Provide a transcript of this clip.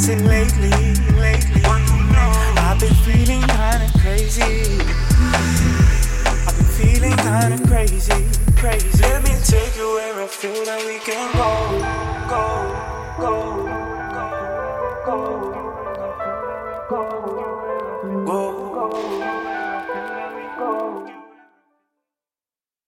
said lately, I've been feeling kinda crazy. I've been feeling kinda crazy. Let me take you where I feel that we can go.